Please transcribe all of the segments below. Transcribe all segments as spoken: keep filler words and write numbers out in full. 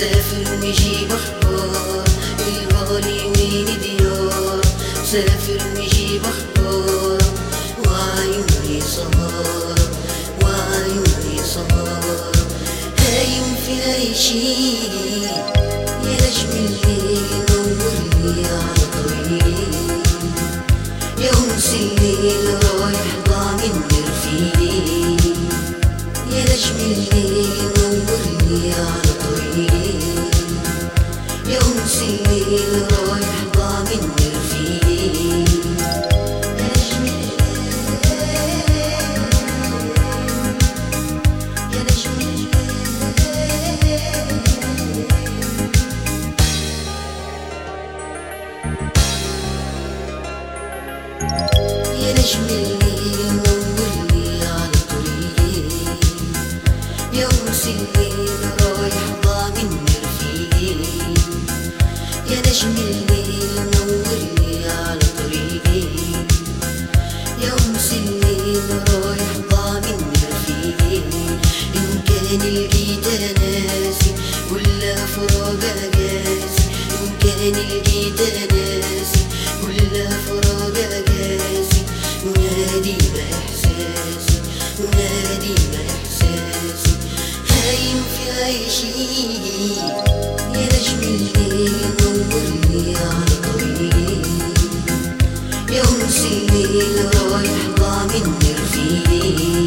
سافر نجيب أخبار الظالمين ديار، سافر نجيب أخبار وعيوني سهر وعيوني سهر. هايم في عيشي يا نجم الليل نورلي على طريقي، يا أنس الليل رايح ضامن رفيقي، يا نجم الليل نورلي على طريقي، يا أنس الليل رايح ضامن رفيقي. يا نجم الليل نورلي على طريقي، يا أنس الليل رايح ضامن رفيقي، يا نجم الليل نورلي على طريقي، يا أنس الليل رايح ضامن رفيقي. إن كان لقيت ناسي ولا فراق قاسي، إن كان لقيت ناسي ولا فراق قاسي، ونادي بإحساسي ونادي بإحساسي. هايم في عيشي يا نجم الليل نورلي على طريقي، يا أنس الليل رايح ضامن رفيقي.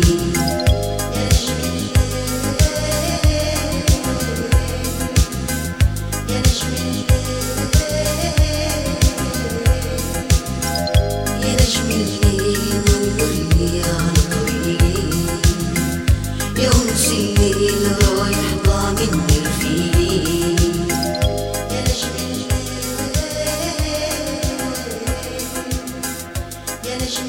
يا أنس الليل رايح ضامن رفيقي، يا نجم يا نجم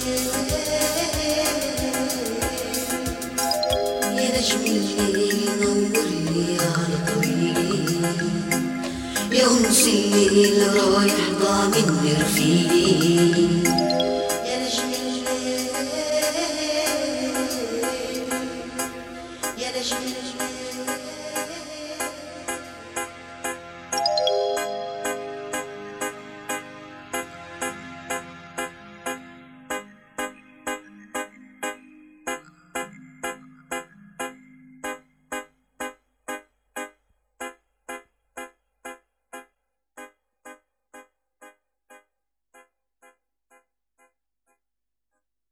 يا نجم الليل نورلي على طريقي، يا أنس الليل رايح ضامن رفيقي.